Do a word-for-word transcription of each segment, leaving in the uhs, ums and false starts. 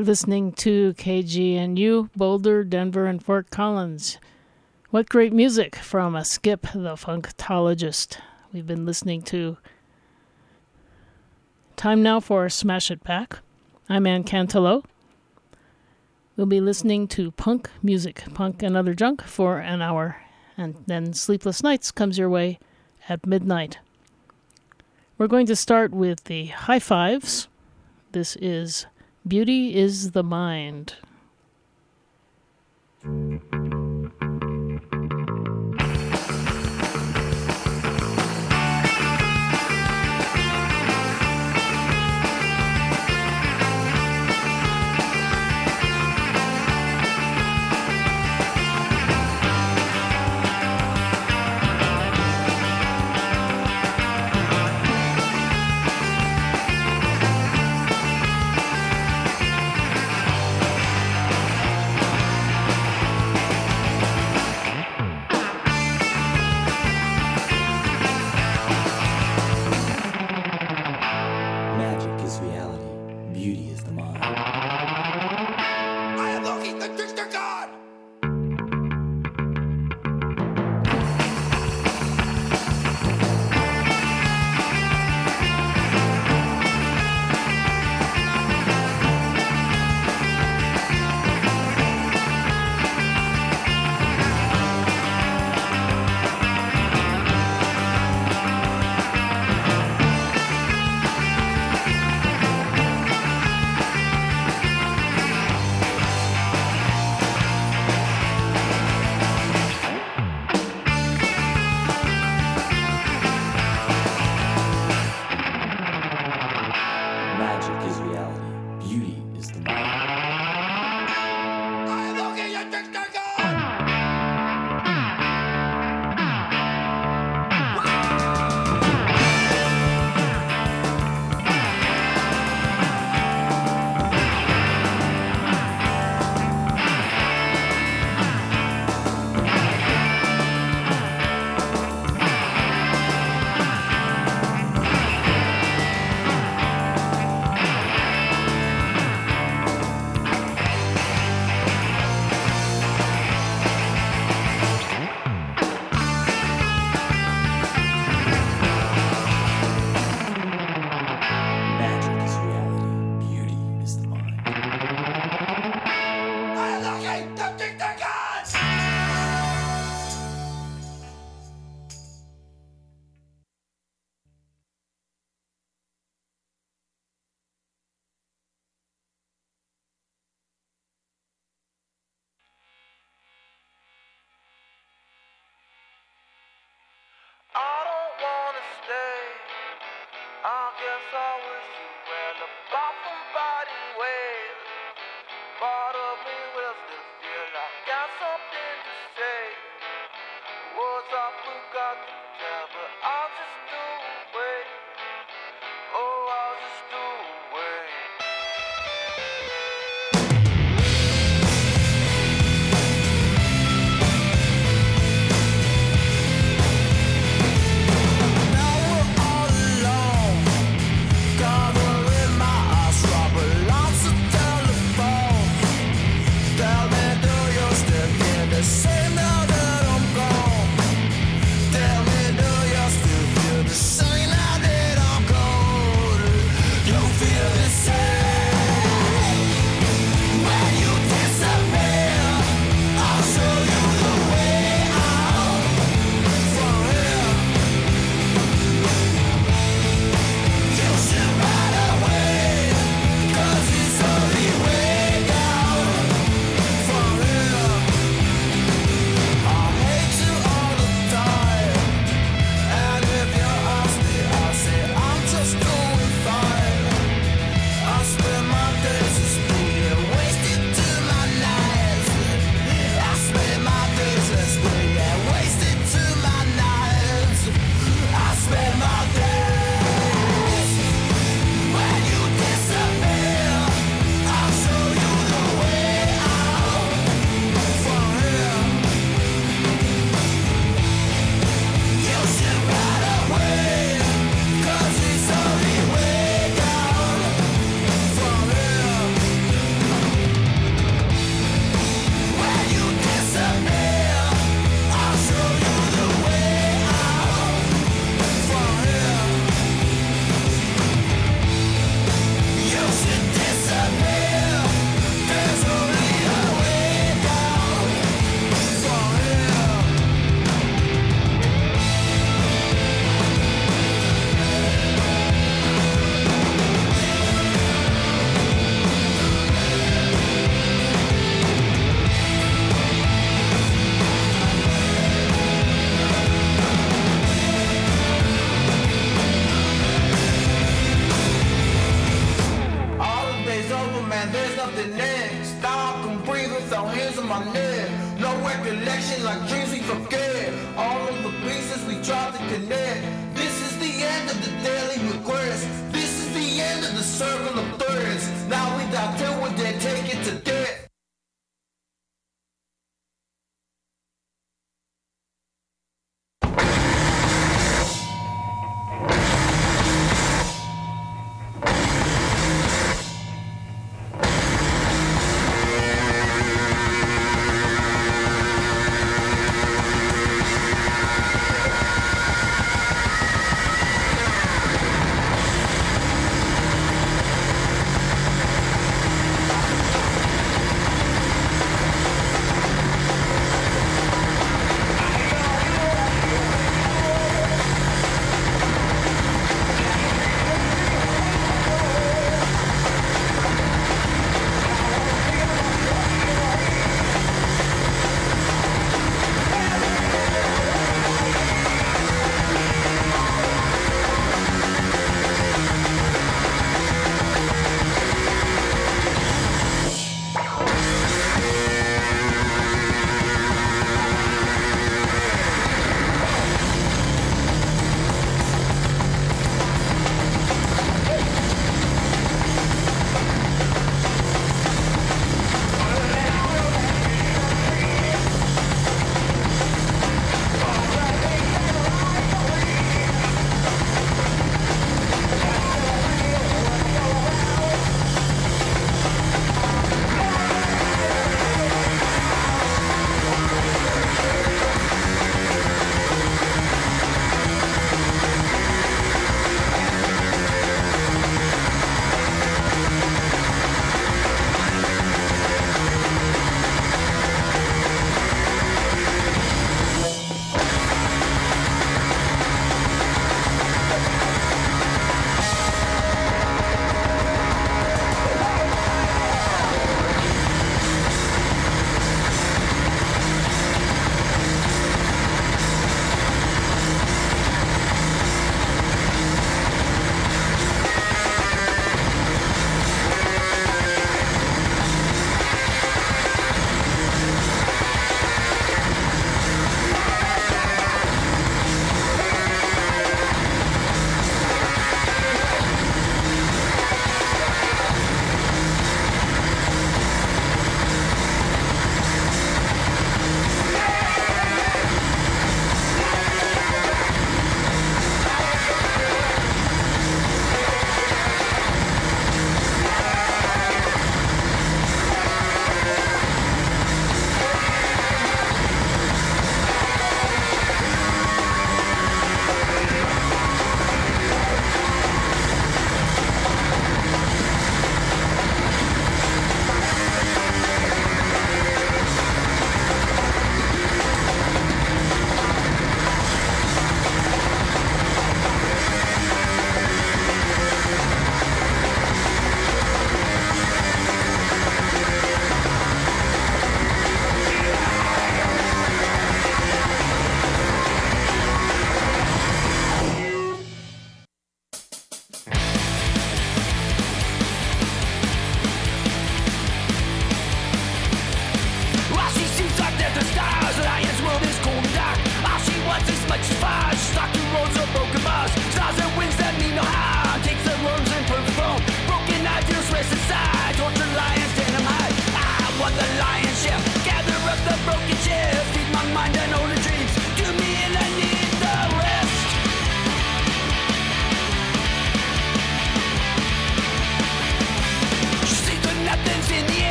You're listening to K G N U, Boulder, Denver, and Fort Collins. What great music from a Skip the Funktologist. We've been listening to Time Now for Smash It Back. I'm Ann Cantelo. We'll be listening to punk music, punk and other junk for an hour. And then Sleepless Nights comes your way at midnight. We're going to start with the High Fives. This is Beauty is the Mind. Cover in my eyes, rubber, lots of telephone. your hands on my neck. No recollection like dreams we forget. All of the pieces we tried to connect. This is the end of the daily regrets. This is the end of the circle of threads. Now we die till we're dead, take it to death.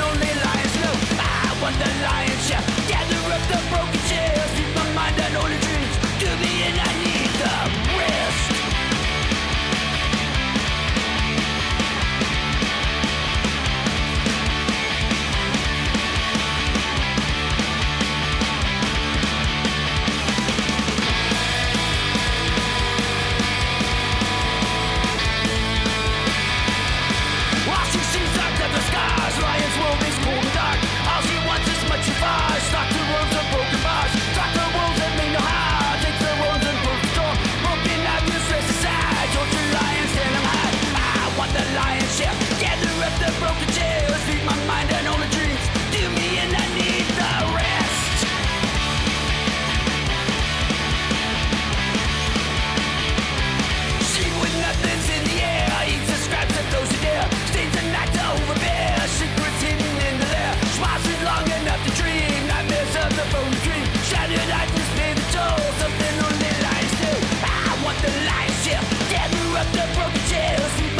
The lion's share, gather up the broken chairs, feed my mind an only dream.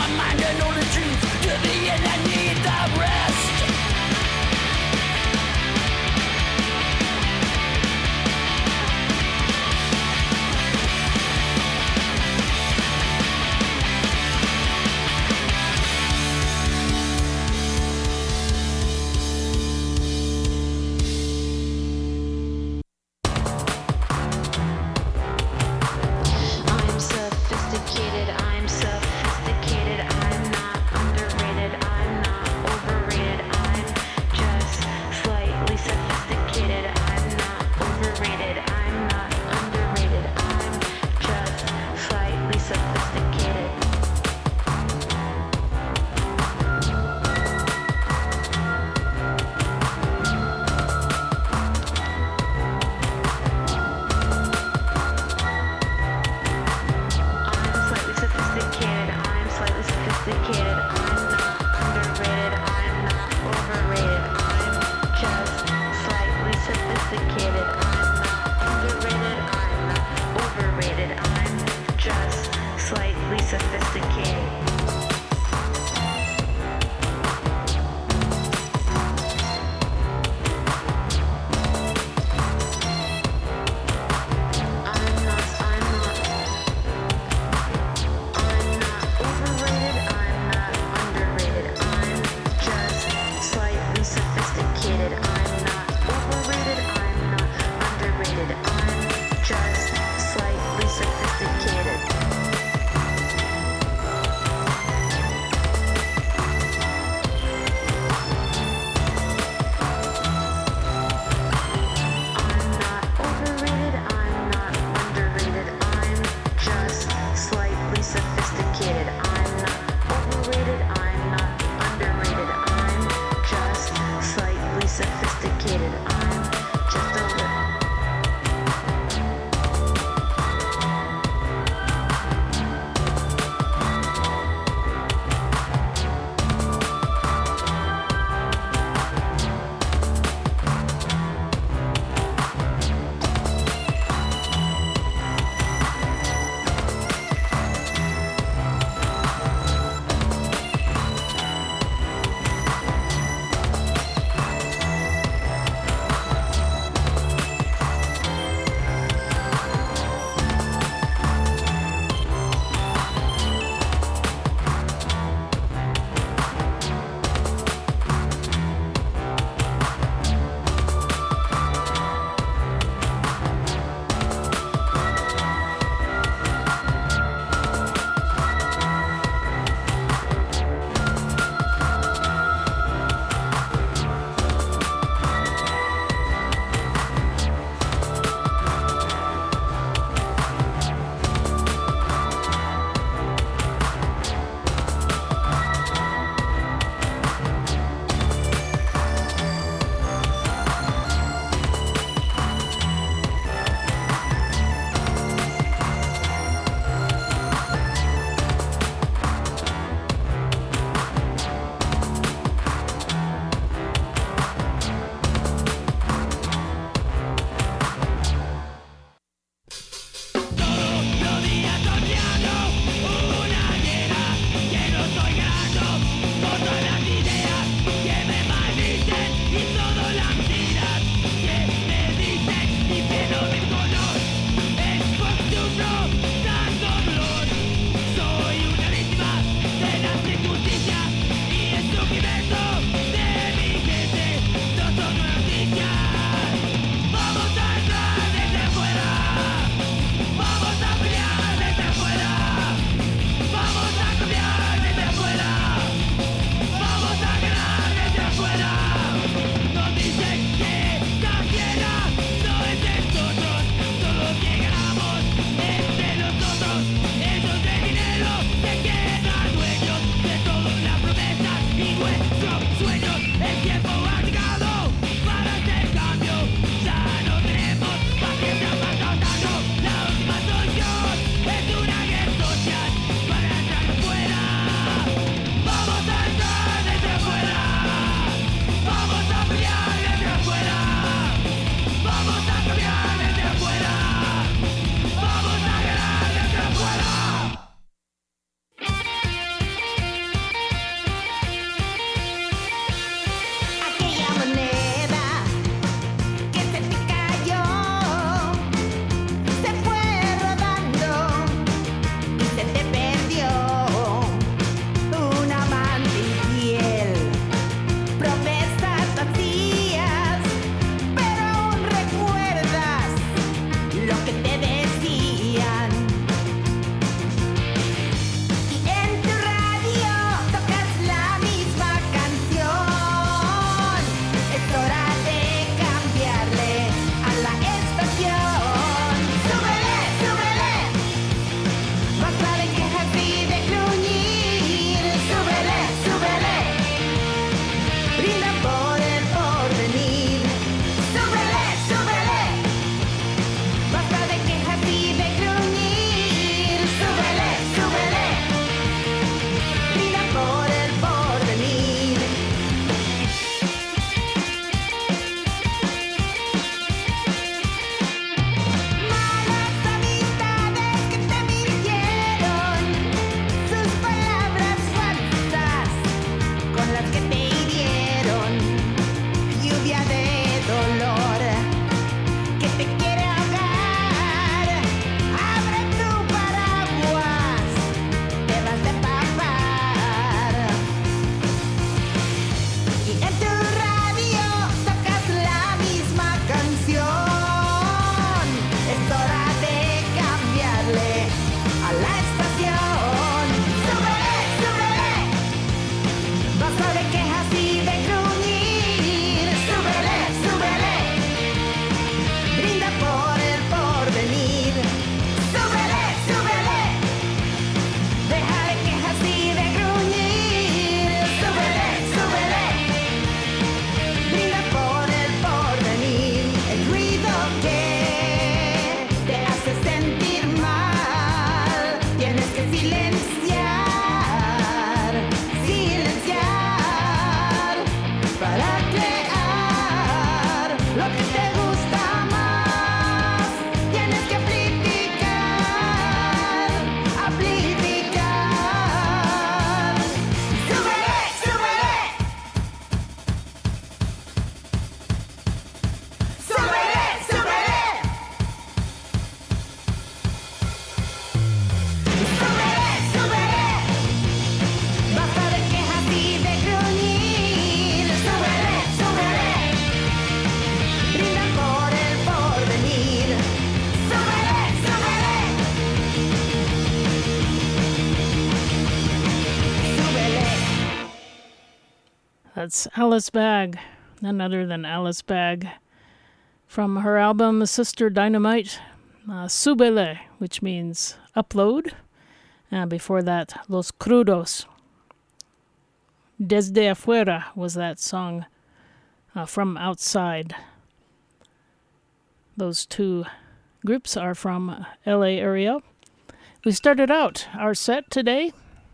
my mind to know the truth. To the end I need the rest. I'm sophisticated, I'm sophisticated, I'm not underrated, I'm not overrated, I'm just slightly sophisticated, I'm not overrated, I'm not underrated, I'm just slightly sophisticated. I'm slightly sophisticated, I'm slightly sophisticated, I'm not underrated, I'm not overrated, I'm just slightly sophisticated, I'm not underrated, I'm not overrated, I'm just slightly sophisticated. I'm not, I'm not I'm not overrated, I'm not underrated, I'm just slightly sophisticated. I'm not overrated, I'm not underrated, I'm just slightly sophisticated. That's Alice Bag, none other than Alice Bag, from her album Sister Dynamite, uh, Súbele, which means upload. And before that, Los Crudos. Desde Afuera was that song, uh, From Outside. Those two groups are from L A area. We started out our set today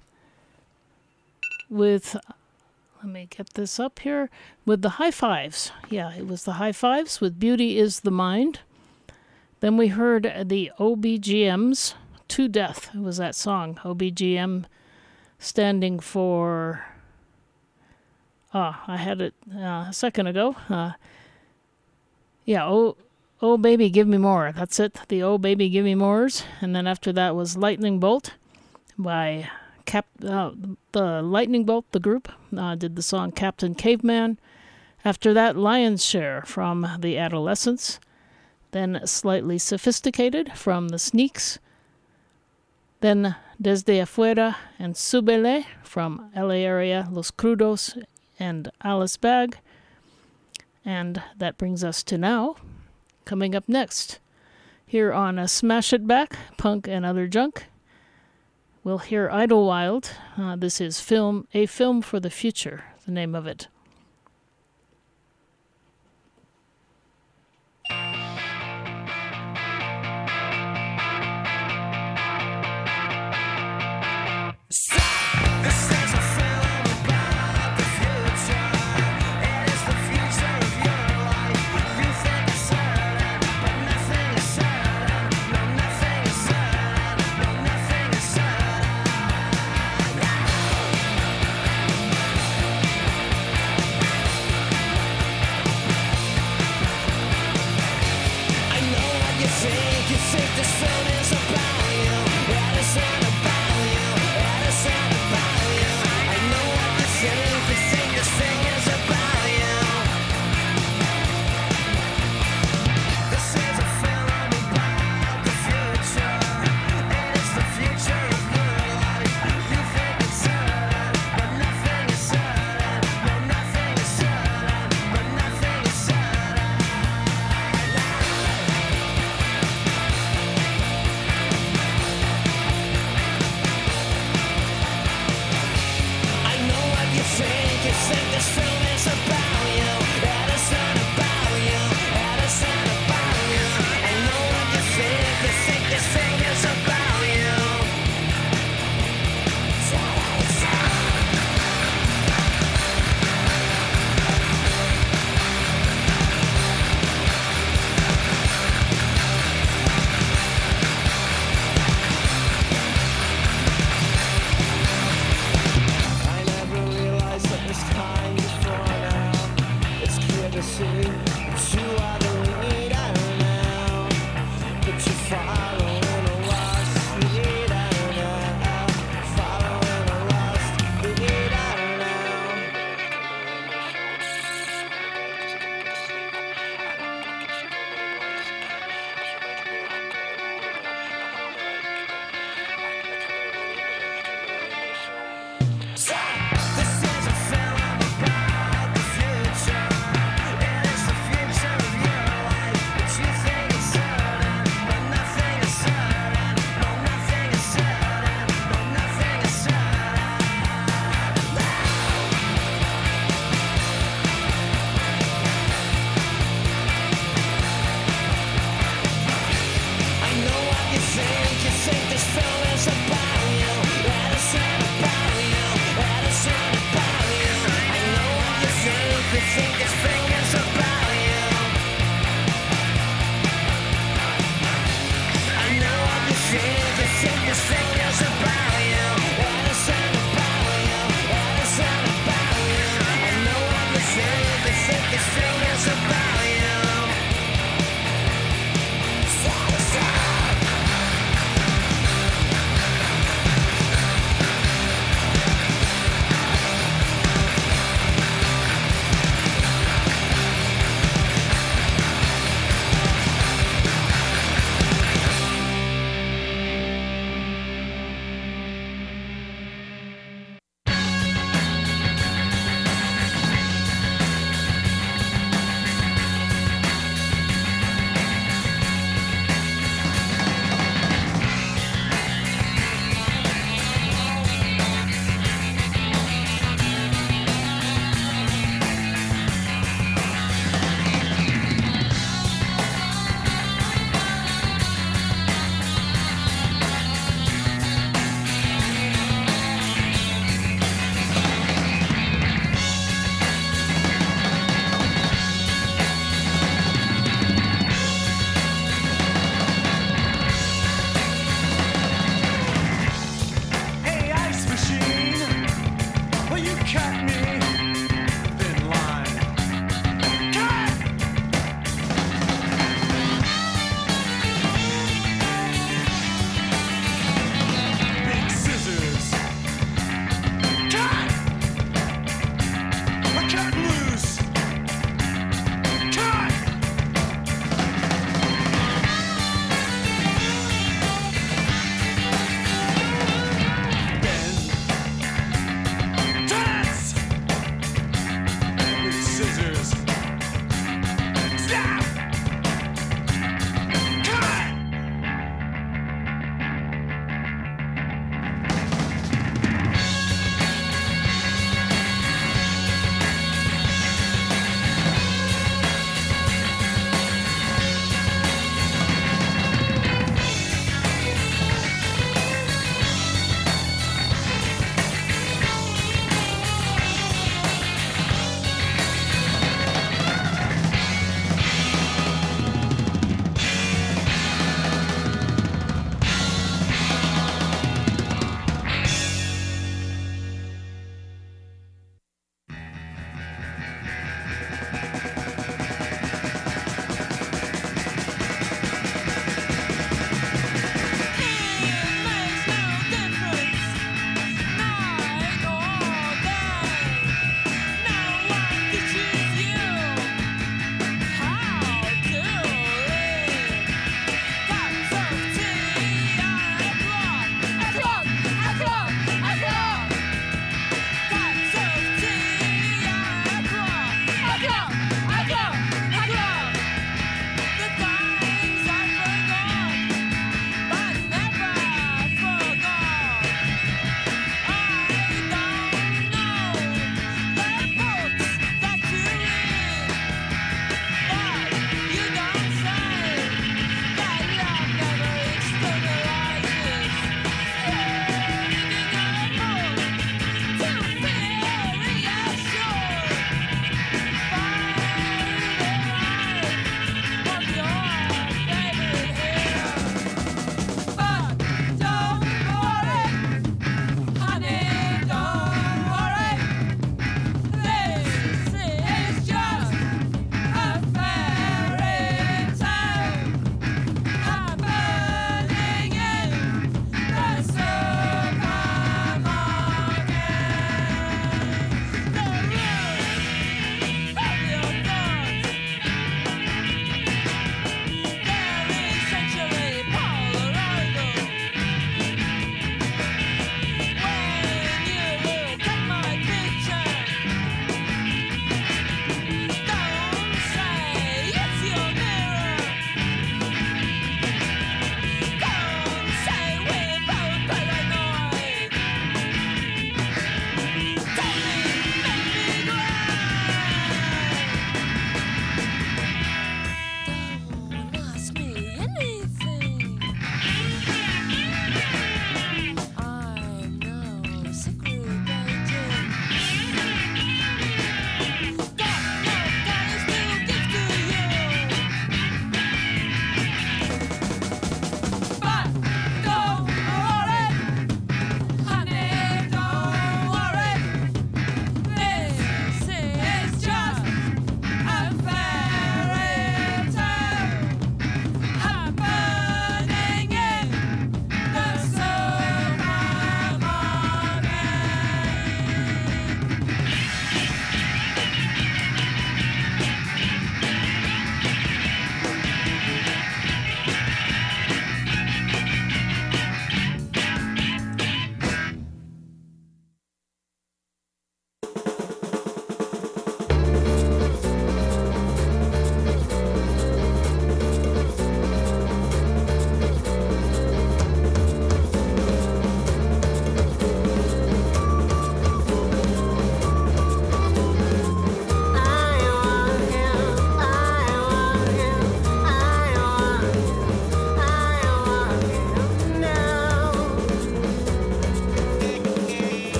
with, let me get this up here, with the High Fives. Yeah, it was the High Fives with Beauty is the Mind. Then we heard the O B G Ms, To Death. It was that song, O B G M, standing for, ah, I had it uh, a second ago. Uh, yeah, oh, Oh Baby Give Me More. That's it, the Oh Baby Give Me Mores. And then after that was Lightning Bolt by Cap. Uh, the Lightning Bolt, the group, uh, did the song Captain Caveman. After that, Lion's Share from the Adolescents. Then Slightly Sophisticated from the Sneaks. Then Desde Afuera and Súbele from L A area, Los Crudos and Alice Bag. And that brings us to now. Coming up next, here on a Smash It Back, Punk and Other Junk, we'll hear Idlewild. Uh, this is film, A Film for the Future, the name of it.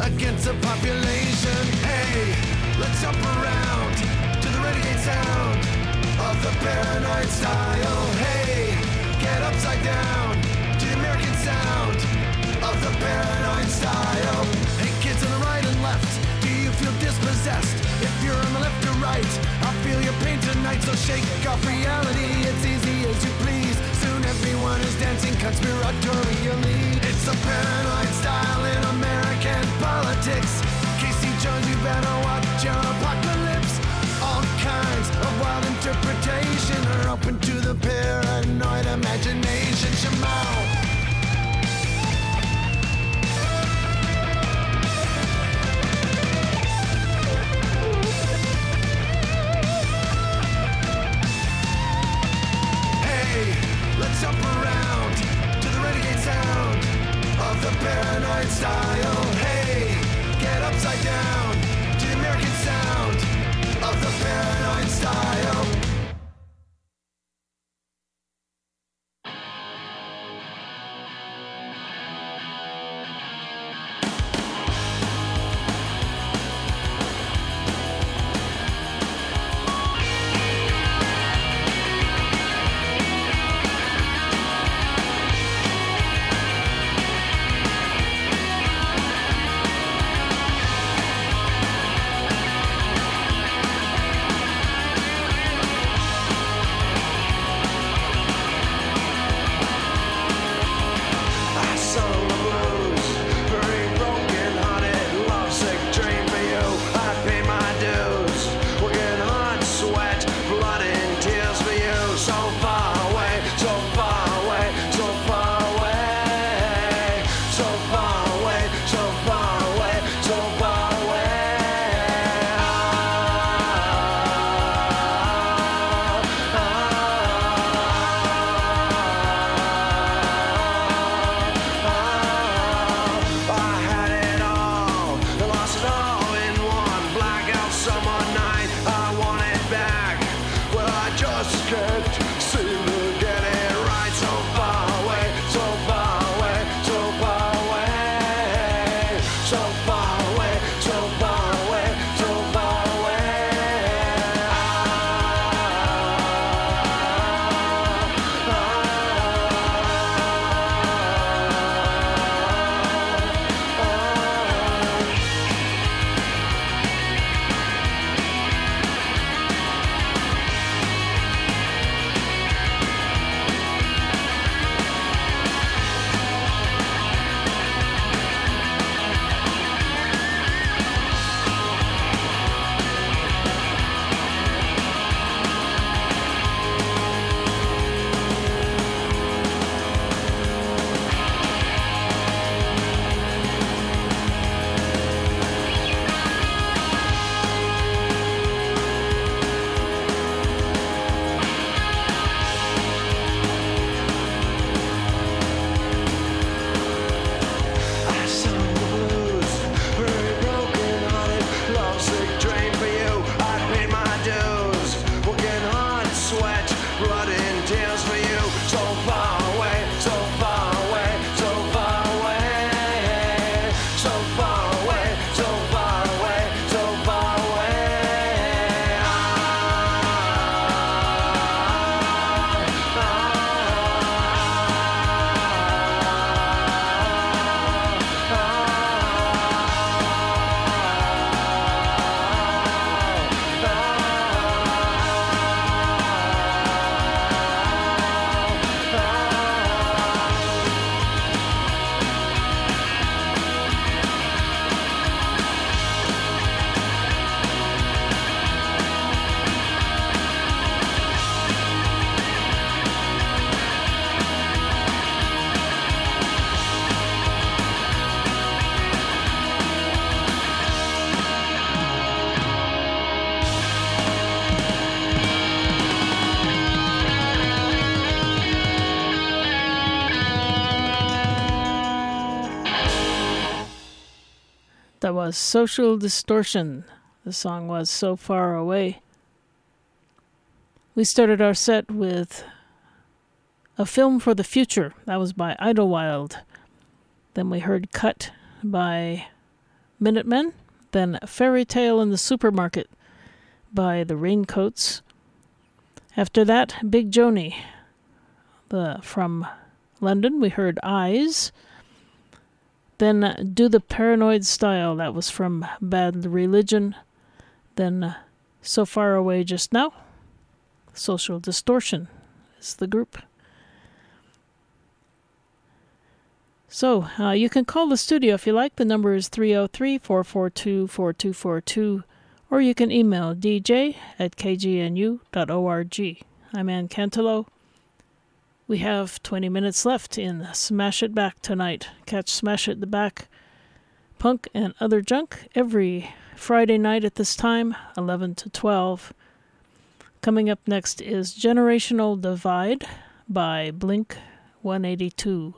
against the population. Hey, let's jump around to the renegade sound of the paranoid style. Hey, get upside down to the American sound of the paranoid style. Hey kids on the right and left, do you feel dispossessed? If you're on the left or right, I'll feel your pain tonight. So shake off reality, it's easy as you please. Soon everyone is dancing conspiratorially. It's the paranoid style in American politics. Casey Jones, you better watch your apocalypse. All kinds of wild interpretation are open to the paranoid imagination. Shemao. Let's jump around to the renegade sound of the paranoid style. Hey, get upside down to the American sound of the paranoid style. That was Social Distortion. The song was So Far Away. We started our set with A Film for the Future. That was by Idlewild. Then we heard Cut by Minutemen, then Fairy Tale in the Supermarket by the Raincoats. After that, Big Joni. The, from London, we heard Eyes. Then Do the Paranoid Style, that was from Bad Religion. Then uh, So Far Away Just Now, Social Distortion is the group. So, uh, you can call the studio if you like. The number is three oh three, four four two, four two four two, or you can email d j at k g n u dot org. I'm Ann Cantelo. We have twenty minutes left in Smash It Back tonight. Catch Smash It the Back, Punk and Other Junk every Friday night at this time, eleven to twelve. Coming up next is Generational Divide by Blink one eighty-two.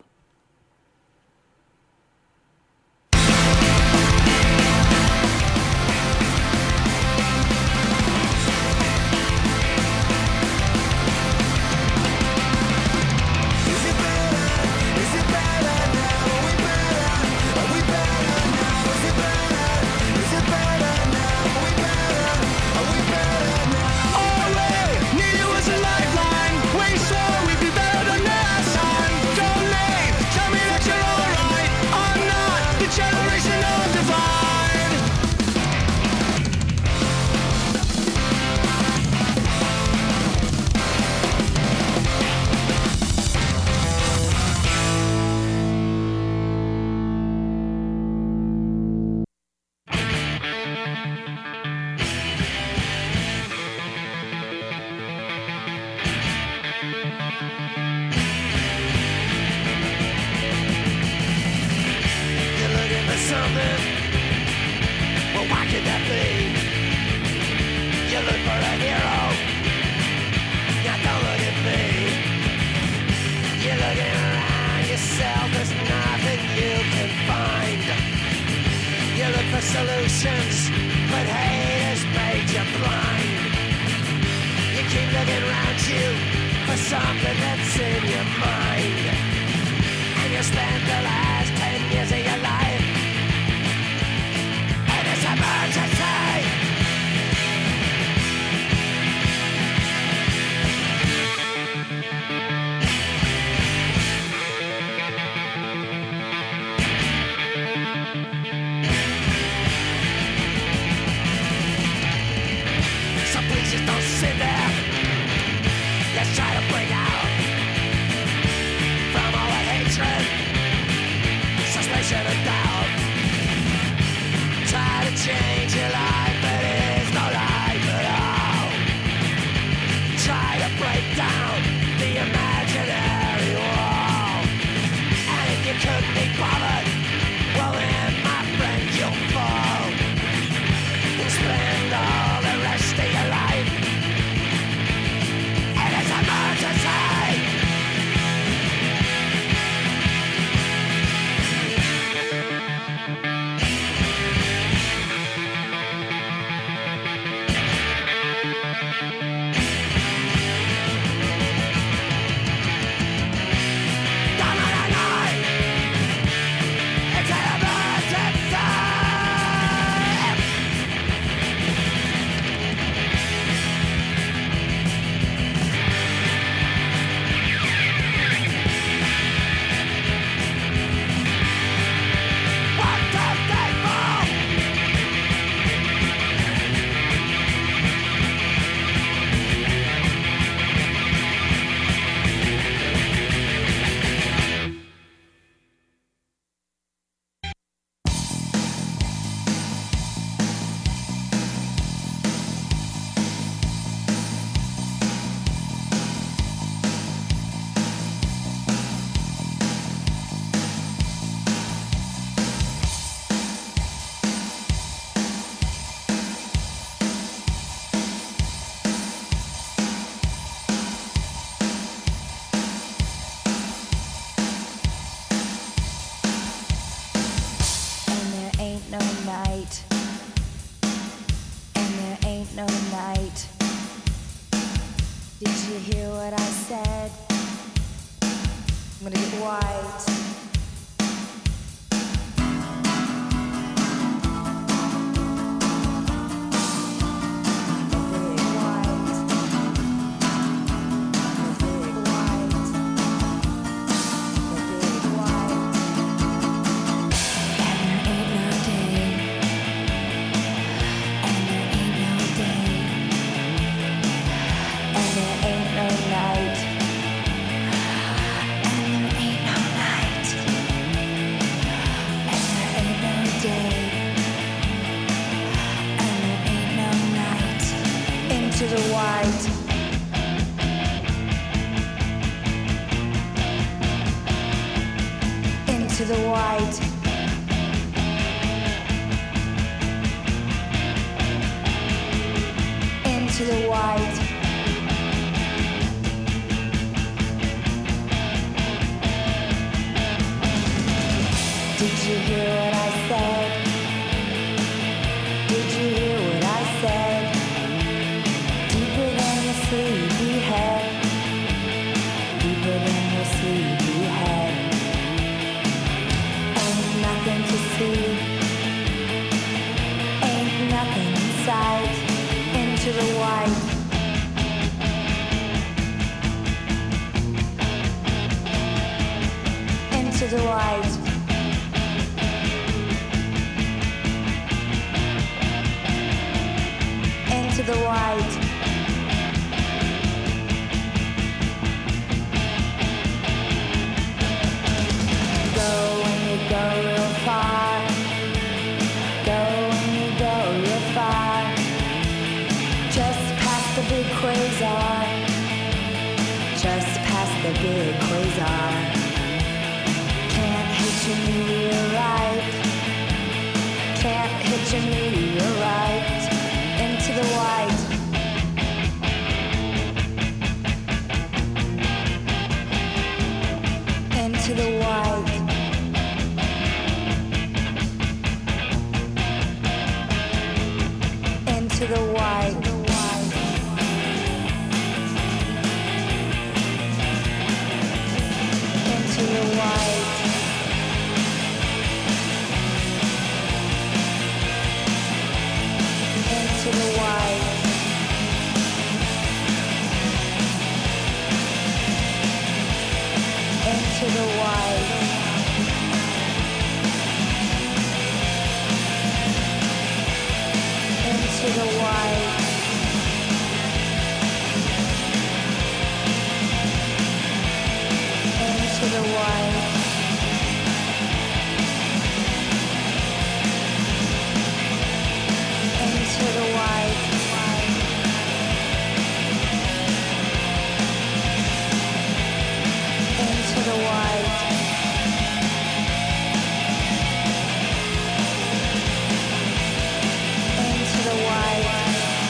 Solutions, but hate has made you blind. You keep looking around you for something that's in your mind, and you spend the last ten years of your life in this emergency. Don't sit there. Let's try to break out from all the hatred, suspicion and doubt. Try to change your life, but it's no life at all. Try to break down the imaginary wall. And if you couldn't be bothered, well then, my friend, you'll fall. You'll spend all the rest of your life in this emergency. into the white. Into the white. Did you hear what I said? Did you hear what I said? Deeper than your sleepy head. Deeper than your sleepy head. Ain't nothing to see. Ain't nothing inside. Into the white. Into the white. Into the white. Go when you go real far. Go when you go real far. Just past the big quasar. Just past the big quasar. Can't hit your meteorite. Can't hit your meteorite. Into the white. Into the white. Into the white. Into the white. Into the white. Into the white. Into the white. Into the white. Into the white. Into the white. Into the white.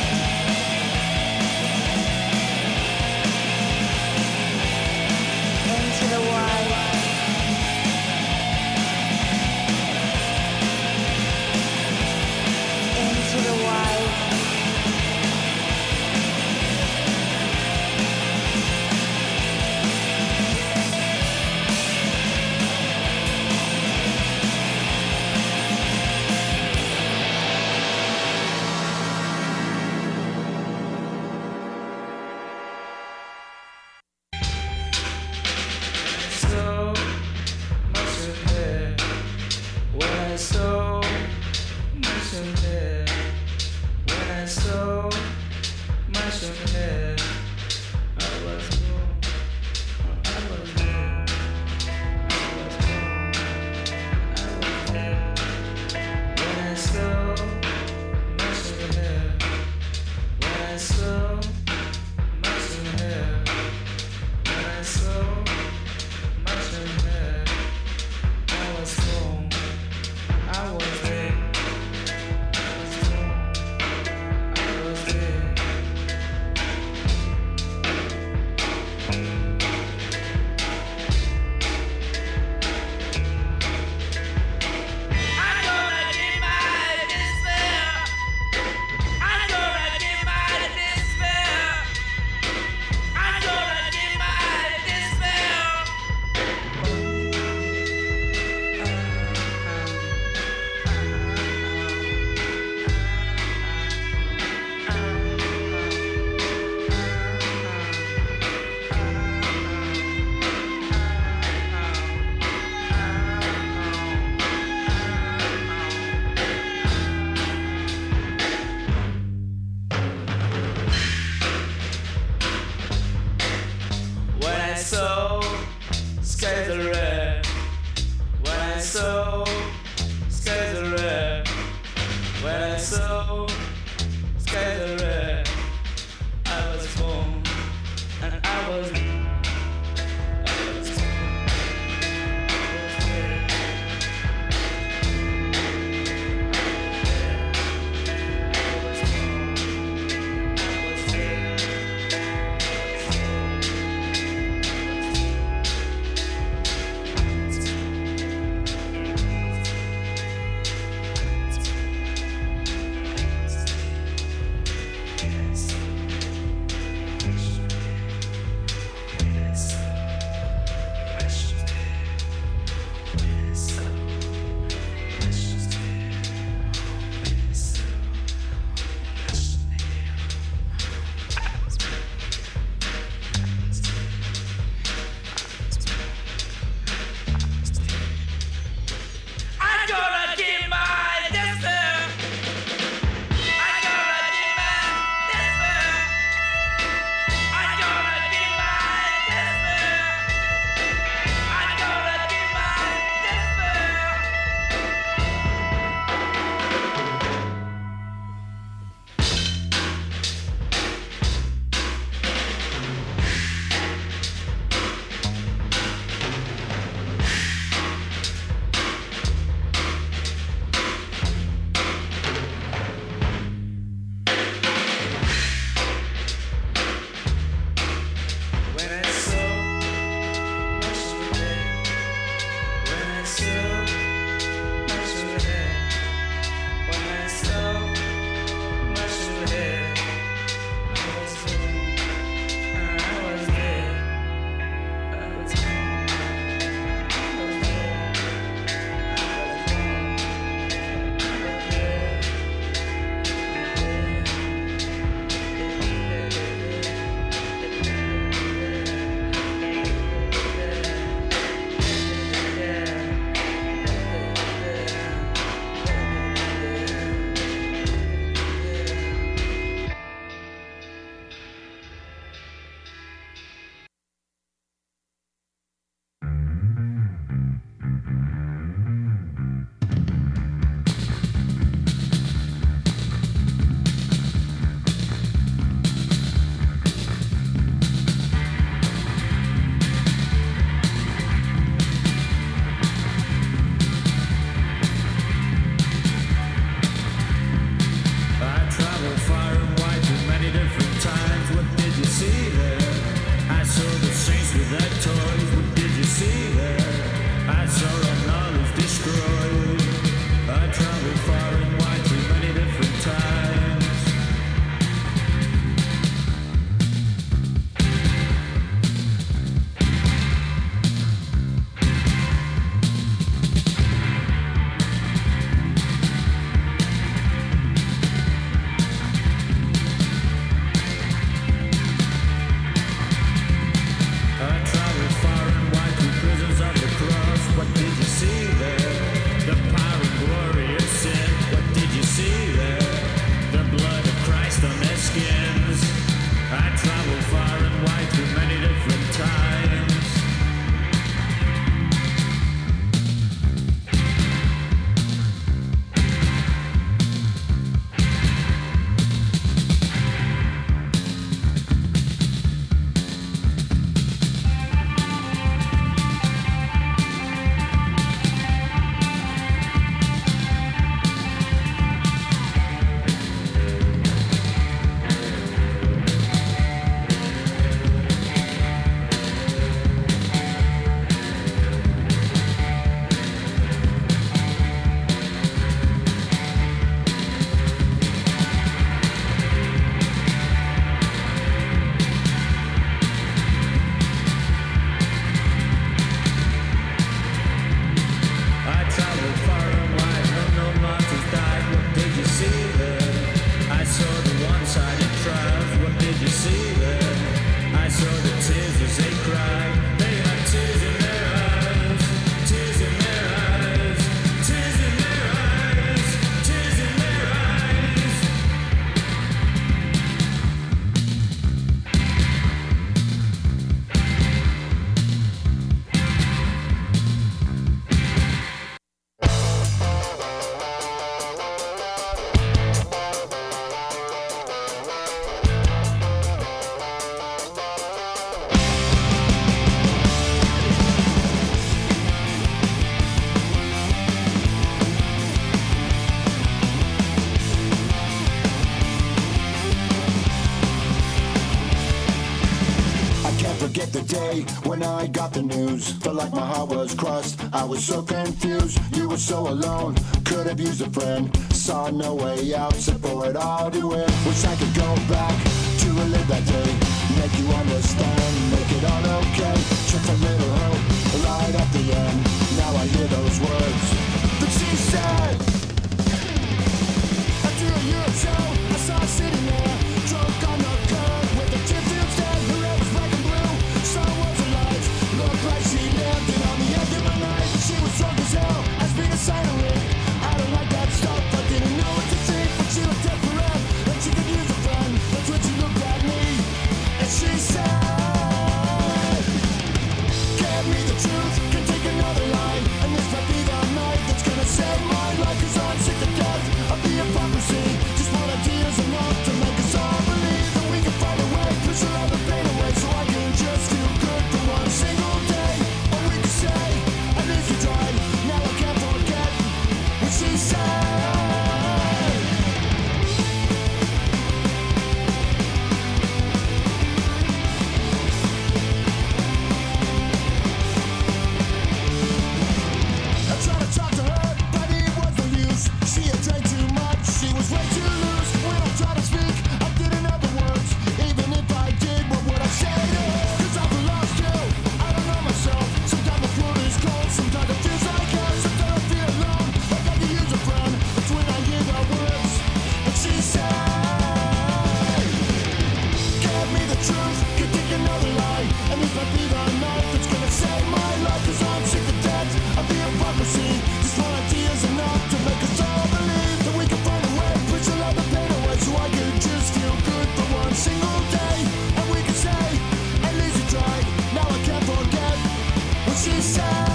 day when I got the news. Felt like my heart was crushed, I was so confused. You were so alone, could have used a friend. Saw no way out, except for it all to win. Wish I could go back to relive that day, make you understand, make it all okay. Just a little hope, a light at the end. Now I hear those words that she said. After a year or so, I saw her sitting there, drunk on the curb with a tip to stand. Her hair was black and blue, sun was alive. Looked like she lived, and on the end of the night, she was drunk as hell, asked me to sign her in. I don't like that stuff, I didn't know what to think, but she looked at forever, and she could use a friend. That's when she looked at me, and she said, give me the truth, can take another lie, and this might be the night that's gonna save my life. Cause I'm sick to death of the hypocrisy. Just one idea's enough to make us all believe that we can find a way, push all the pain away, so I can just feel good for one single day. Or we can say, at least we tried, now I can't forget what she said. I tried to talk to her, but it was no use. She had drank too much, she was way too loose. When I tried to speak, I didn't have the words. Even if I did, what would I say to her? Cause I feel lost too, I don't know myself. Sometimes the floor is cold, sometimes it feels like hell. Sometimes I feel alone, like I could use a friend. That's when I hear the words that she said. Give me the truth, can take another lie, and this might be the night that's gonna save my life. Cause I'm sick to death of the hypocrisy. This one idea's enough to make us all believe that we can find a way, push all the pain away, so I can just feel good for one single day. And we can say, at least we tried, now I can't forget what she said.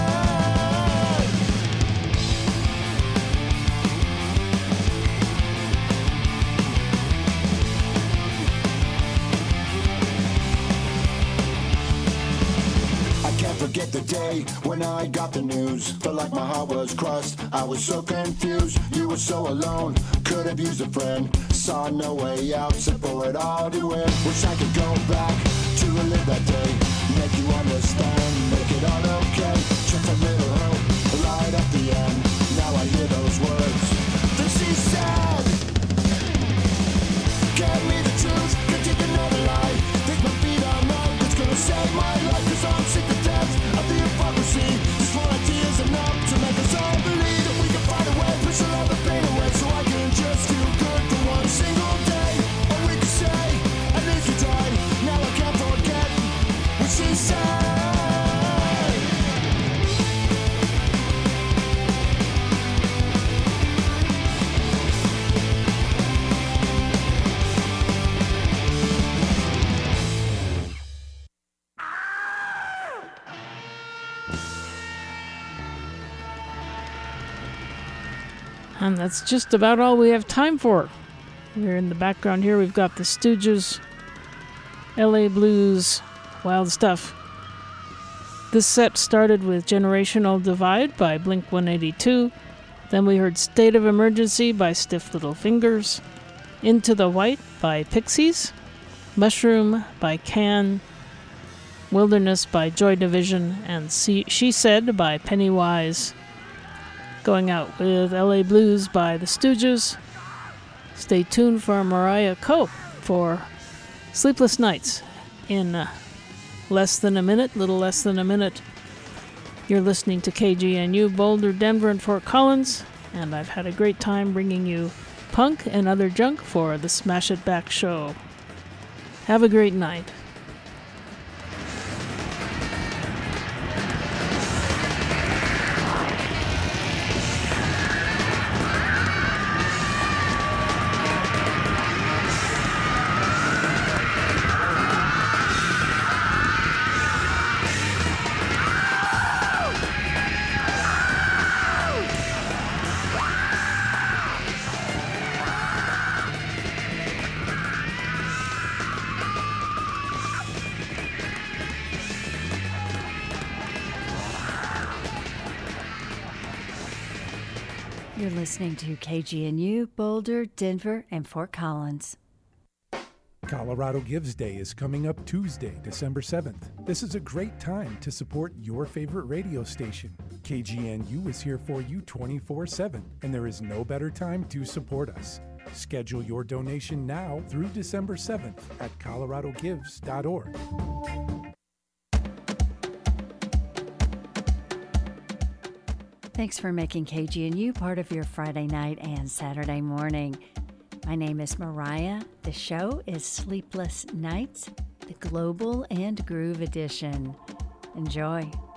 I can't forget the day when I got the news. Felt like my heart was crushed, I was so confused. You were so alone, could have used a friend. Saw no way out, except for it all to win. Wish I could go back to relive that day, make you understand, make it all okay. Just a little hope, a light at the end. Now I hear those words that she said. Give me the truth, can take another lie. This might be the night that's gonna save my life. Cause I'm sick to death of the hypocrisy. This one idea's enough to make us all believe that we can find a way, push all the pain away, so I can just feel good for one single day. Or we can say, at least we tried, now I can't forget what she said. And that's just about all we have time for. Here in the background here, we've got the Stooges, L A Blues, Wild Stuff. This set started with Generational Divide by Blink one eighty-two. Then we heard State of Emergency by Stiff Little Fingers, Into the White by Pixies, Mushroom by Can, Wilderness by Joy Division, and She Said by Pennywise. Going out with L A Blues by the Stooges. Stay tuned for Mariah Cope for Sleepless Nights in uh, less than a minute, little less than a minute. You're listening to K G N U, Boulder, Denver, and Fort Collins, and I've had a great time bringing you punk and other junk for the Smash It Back show. Have a great night. You're listening to K G N U, Boulder, Denver, and Fort Collins. Colorado Gives Day is coming up Tuesday, December seventh. This is a great time to support your favorite radio station. K G N U is here for you twenty-four seven, and there is no better time to support us. Schedule your donation now through December seventh at colorado gives dot org. Thanks for making K G N U part of your Friday night and Saturday morning. My name is Mariah. The show is Sleepless Nights, the Global and Groove Edition. Enjoy.